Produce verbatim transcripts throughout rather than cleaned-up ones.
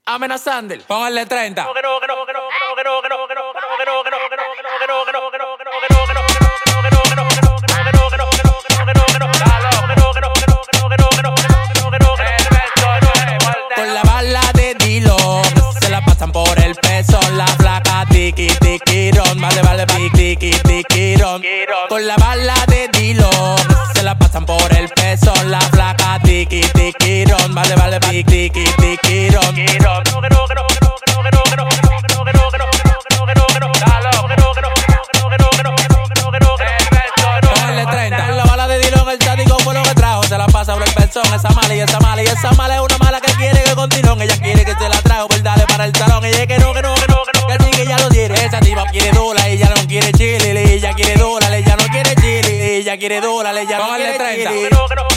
amenazando. Póngale treinta. Con la bala de Dillon se la pasan por el peso. La flaca tiki tiki ron. Vale, vale, tiki tiki tiki ron. Con la bala de Dillon se la pasan por el peso. La flaca tiki tiki ron. Vale, vale, tiki tiki tiki ron. Póngale treinta. Con la bala de Dillon el tático fue lo que trajo. Se la pasa por el pezón. Esa mala y esa mala y esa mala es una mala que quiere que continúe. Ella quiere que se la trajo, pues dale para el salón. Ella que no, que no, que no, que no, que sí que ya lo tiene. Esa tipa quiere dólar, ella no quiere chile. Ella quiere dólar, ella no quiere chile. Ella quiere dólar, ella no quiere chile.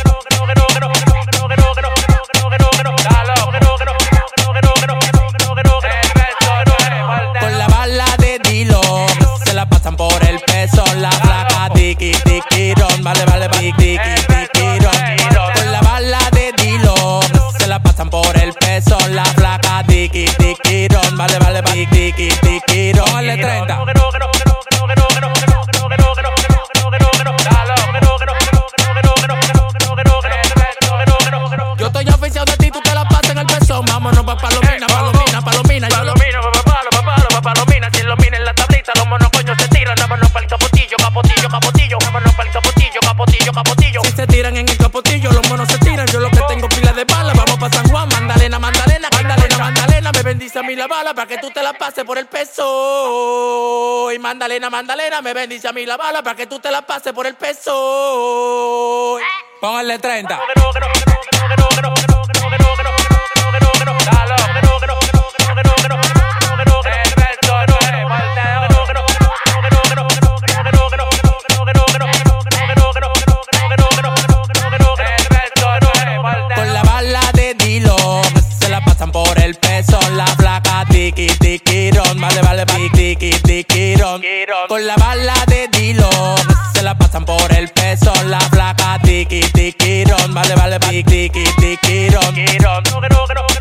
Con la bala de Dillon se la pasan por el peso. La flaca tiki tiki ron. Vale, vale, tiki tiki tiki ron. Con la bala de Dillon se la pasan por el peso. La flaca tiki tiki ron. Vale, vale, tiki tiki tiki ron. Póngale treinta. Yo estoy oficial de ti, tú te la pasas en el pezón. Vámonos pa' Palomina, Palomina, Palomina. Palomino, papalo, papalo, papalomina. Si lo mina en la tablita, los monos coños se tiran. Vámonos pa'l capotillo, capotillo, capotillo. Vámonos pa'l capotillo, capotillo, capotillo. Si se tiran en el capotillo, los monos se tiran. Yo lo que tengo pila de balas. Vamos pa' San Juan, Mandalena, Mandalena, Mandalena, Mandalena. Me bendice a mí la bala para que tú te la pases por el peso. Y Mandalena, Mandalena, me bendice a mí la bala para que tú te la pases por el peso. Póngale treinta. Con la bala de Dillon se la pasan por el peso. La flaca tiki tiki ron. Vale, vale, tiki tiki tiki ron. Con la bala de Dillon se la pasan por el peso. La flaca tiki tiki ron. Vale, vale, tiki tiki tiki ron.